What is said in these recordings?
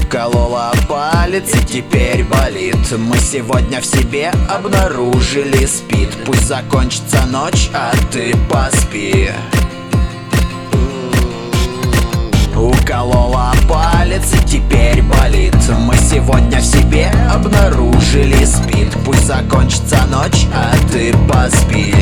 Уколола палец и теперь болит. Мы сегодня в себе обнаружили спид. Пусть закончится ночь, а ты поспи. Уколола палец и теперь болит. Мы сегодня в себе обнаружили спид. Пусть закончится ночь, а ты поспи.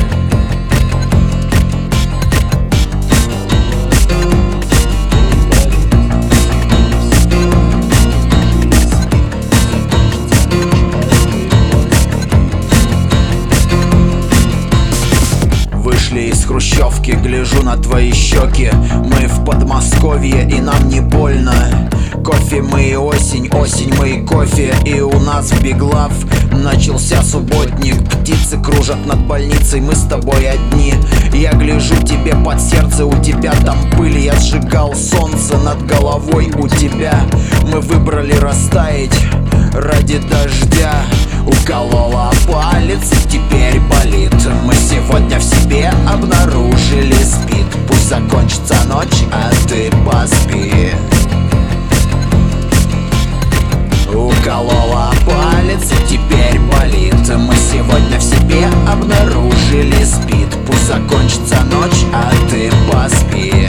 Вышли из хрущевки, гляжу на твои щеки. Мы в Подмосковье и нам не больно. Кофе мы и осень, осень мы и кофе. И у нас в Биглав начался субботник. Птицы кружат над больницей, мы с тобой одни. Я гляжу тебе под сердце, у тебя там пыль. Я сжигал солнце над головой у тебя. Мы выбрали растаять ради дождя. Уколола палец и теперь болит. Мы сегодня в себе обнаружили спид. Пусть закончится ночь, а ты поспи. Уколола палец и теперь болит. Мы сегодня в себе обнаружили спид. Пусть закончится ночь, а ты поспи.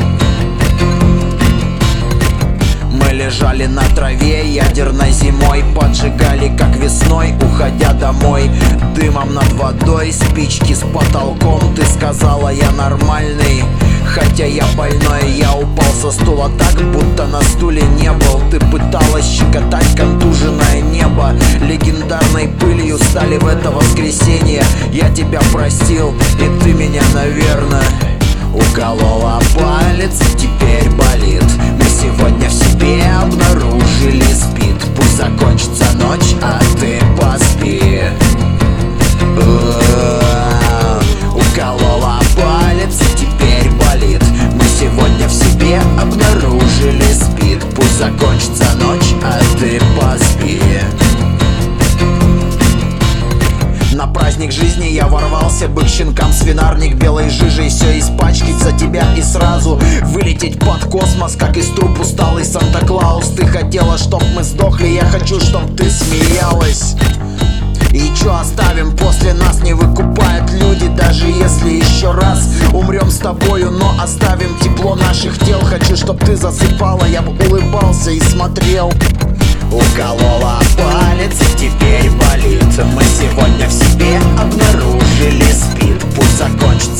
Мы лежали на траве ядерной зимой, поджигали как весной, уходя домой. Дымом над водой, спички с потолком. Ты сказала, я нормальный, хотя я больной. Я упал со стула так, будто на стуле не был. Ты пыталась щекотать контуженное небо. Легендарной пылью стали в это воскресенье. Я тебя простил, и ты меня, наверное. Уколола палец и теперь болит. Мы сегодня в себе обнаружили спид. Пусть закончится ночь, а ты поспи. Уколола палец и теперь болит. Мы сегодня в себе обнаружили спид. Пусть закончится ночь, а ты поспи. На праздник жизни я ворвался бы к щенкам свинарник белой жижей. Все испачкать за тебя и сразу вылететь под космос, как из труб усталый Санта-Клаус. Ты хотела, чтоб мы сдохли, я хочу, чтоб ты смеялась. И чё оставим после нас, не выкупают люди. Даже если еще раз умрем с тобою, но оставим тепло наших тел. Хочу, чтоб ты засыпала, я бы улыбался и смотрел. Уколола палец и теперь болит. Мы сегодня в себе обнаружили спид. Пусть закончится